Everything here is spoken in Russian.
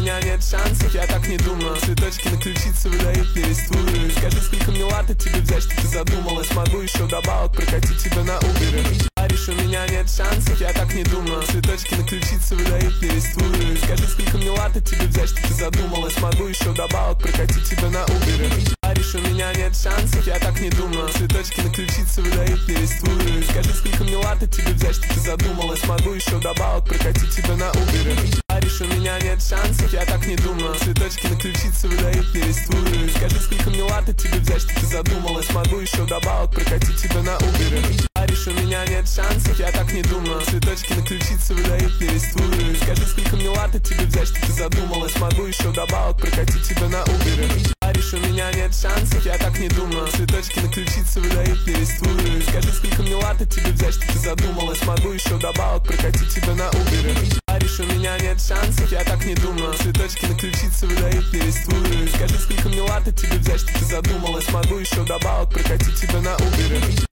меня нет шансов, я так не думаю. Цветочки на ключице выдают мне листву. Скажи, сколько мне лата тебе взять, что ты задумалась. Могу еще добавок прокатить тебя на Убере. Паришь, у меня нет шансов, я так не думаю. Цветочки на ключице выдают мне листву. Скажи, сколько мне лата тебе взять, что ты задумалась. Могу еще добавок прокатить тебя на Убере. Паришь, у меня нет шансов, я так не думаю. Цветочки на ключице выдают мне листву. Скажи, сколько мне лата тебе взять, что ты задумалась. Могу еще добавок прокатить тебя на Убере. Паришь, у меня нет шансов, я так не думаю. Цветочки на ключице выдают мне листву. Скажи, сколько мне лата тебе взять, что ты задумалась. Могу еще добавок прокатить тебя на Убере. Паришь, у меня нет шансов, я так не думаю. Цветочки на ключице выдают мне листву. Скажи, сколько мне лата тебе взять, что ты задумалась. Могу еще добавок прокатить тебя на Убере. Паришь, у меня нет шансов, я так не думаю. Цветочки на ключице выдают мне листву. Скажи, сколько мне лата тебе взять, что ты задумалась. Могу еще добавок прокатить тебя на Убере. Паришь, у меня нет шансов, я так не думаю. Цветочки на ключице выдают мне листву. Скажи, сколько мне лата тебе взять, что ты задумалась. Могу еще добавок прокатить тебя на Убере.